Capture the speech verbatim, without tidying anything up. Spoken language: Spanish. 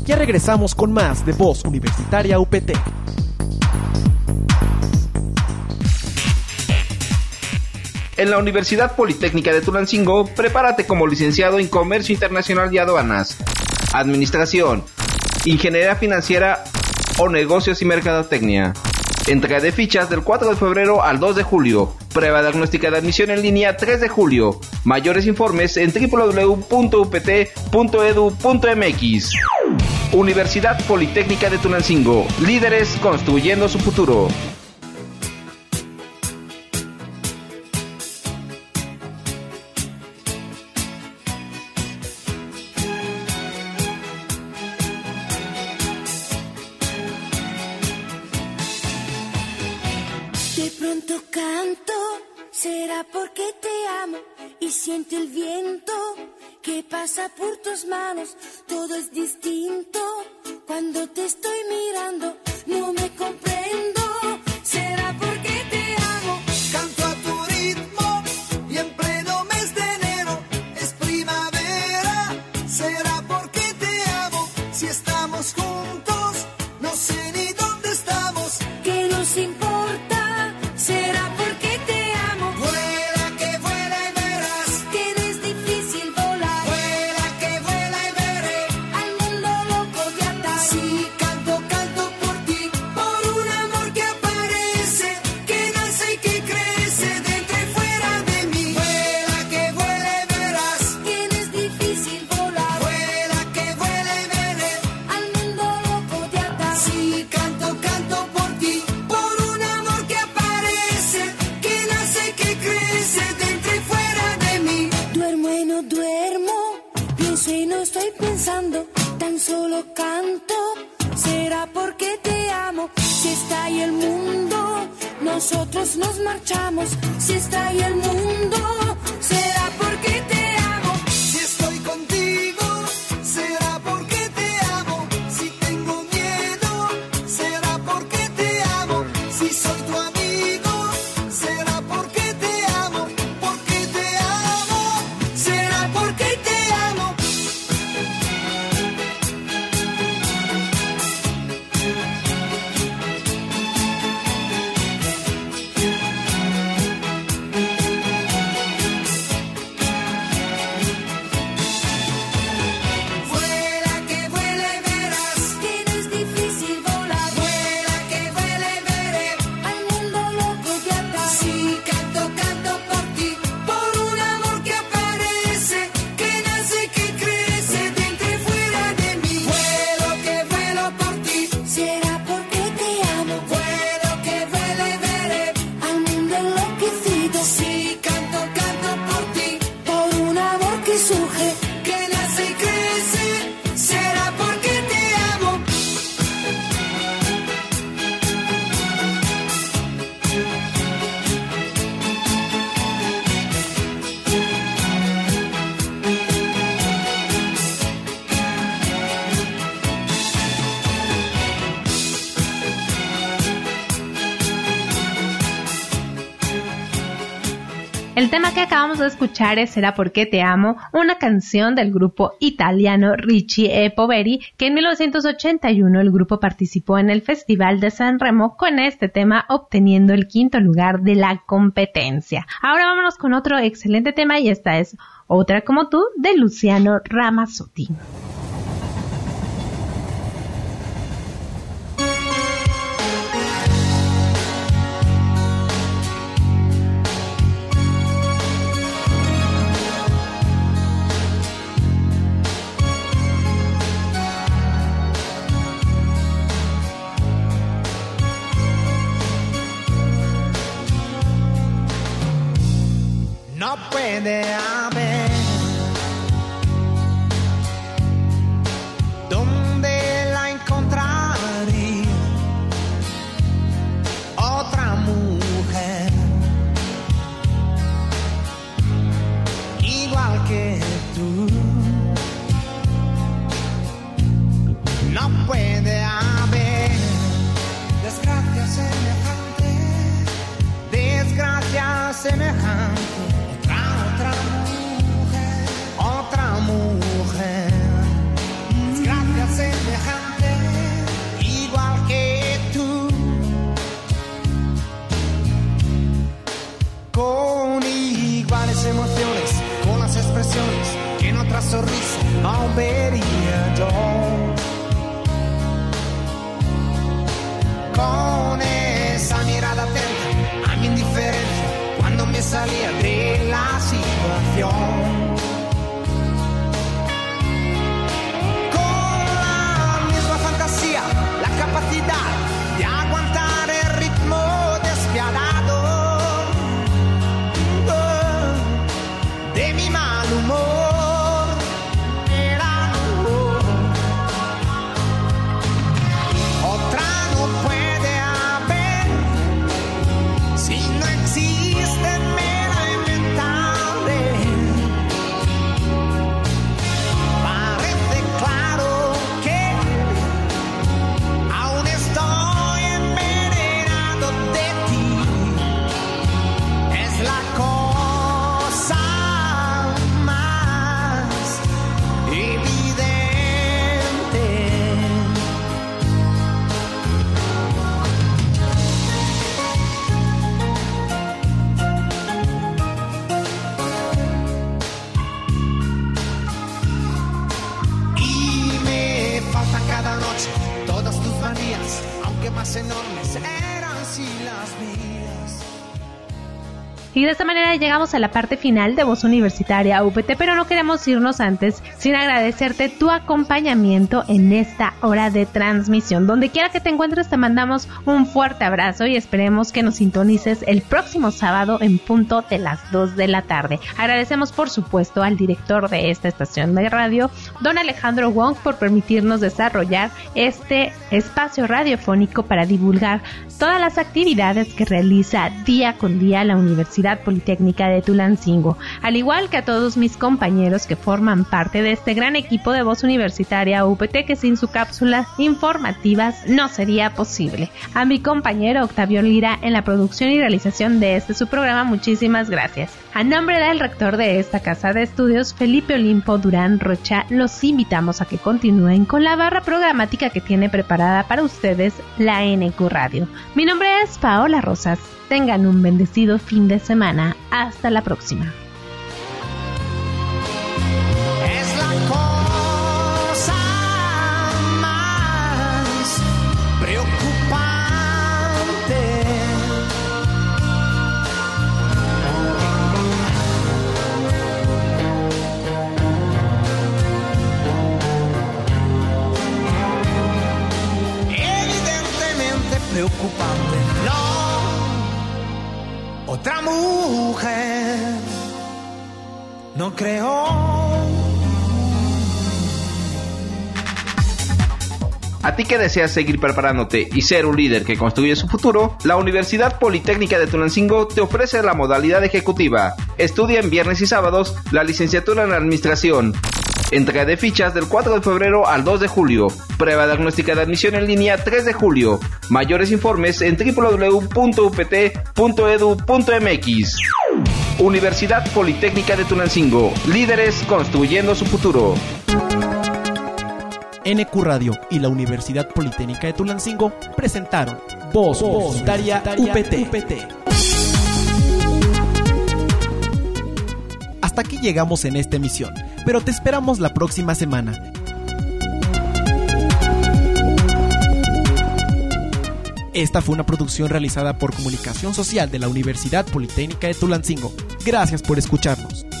Ya regresamos con más de Voz Universitaria U P T. En la Universidad Politécnica de Tulancingo, prepárate como licenciado en Comercio Internacional y Aduanas, Administración, Ingeniería Financiera o Negocios y Mercadotecnia. Entrega de fichas del cuatro de febrero al dos de julio. Prueba diagnóstica de admisión en línea tres de julio. Mayores informes en doble u doble u doble u punto u p t punto e d u punto m x. Universidad Politécnica de Tulancingo. Líderes construyendo su futuro. Porque te amo y siento el viento que pasa por tus manos. Todo es distinto cuando te estoy mirando. No me comprendo. Será porque te amo. Canto a tu ritmo y en pleno mes de enero es primavera. Será porque te amo. Si estamos juntos, no sé ni dónde estamos. ¿Qué nos importa? Será porque tan solo canto, será porque te amo. Si está ahí el mundo, nosotros nos marchamos. Si está ahí el mundo, será porque te amo. Si estoy contigo, será porque te amo. Si tengo miedo, será porque te amo. Si soy tu amigo, será porque te amo. Porque te amo, será porque te amo. El tema que acabamos de escuchar es Será porque te amo, una canción del grupo italiano Ricci e Poveri, que en mil novecientos ochenta y uno el grupo participó en el Festival de San Remo con este tema, obteniendo el quinto lugar de la competencia. Ahora vámonos con otro excelente tema y esta es Otra como tú de Luciano Ramazzotti. No puede haber vería yo. Con esa mirada atenta a mi indiferencia cuando me salía de la situación. La capacidad de aguantar el ritmo despiadado oh, de mi mal humor. Era oh. Otra no puede haber si no existe, me la inventaré. Parece claro que estoy envenenado de ti. Es la cosa más evidente. Y me faltan cada noche todas tus manías, aunque más enormes eran si las mías. Y de esta manera llegamos a la parte final de Voz Universitaria U P T, pero no queremos irnos antes sin agradecerte tu acompañamiento en esta hora de transmisión. Donde quiera que te encuentres te mandamos un fuerte abrazo y esperemos que nos sintonices el próximo sábado en punto de las dos de la tarde. Agradecemos por supuesto al director de esta estación de radio, don Alejandro Wong, por permitirnos desarrollar este espacio radiofónico para divulgar todas las actividades que realiza día con día la Universidad Politécnica de Tulancingo, al igual que a todos mis compañeros que forman parte de este gran equipo de Voz Universitaria U P T, que sin su cápsulas informativas no sería posible. A mi compañero Octavio Lira en la producción y realización de este su programa, muchísimas gracias. A nombre del rector de esta casa de estudios, Felipe Olimpo Durán Rocha, los invitamos a que continúen con la barra programática que tiene preparada para ustedes la N Q Radio. Mi nombre es Paola Rosas. Tengan un bendecido fin de semana. Hasta la próxima. Es la cosa más preocupante. Evidentemente preocupante. No. Otra mujer, no creo. A ti que deseas seguir preparándote y ser un líder que construye su futuro, la Universidad Politécnica de Tulancingo te ofrece la modalidad ejecutiva. Estudia en viernes y sábados la licenciatura en Administración. Entrega de fichas del cuatro de febrero al dos de julio. Prueba diagnóstica de admisión en línea tres de julio. Mayores informes en doble u doble u doble u punto u p t punto e d u punto m x. Universidad Politécnica de Tulancingo. Líderes construyendo su futuro. N Q Radio y la Universidad Politécnica de Tulancingo presentaron Voz Universitaria U P T. Hasta aquí llegamos en esta emisión, pero te esperamos la próxima semana. Esta fue una producción realizada por Comunicación Social de la Universidad Politécnica de Tulancingo. Gracias por escucharnos.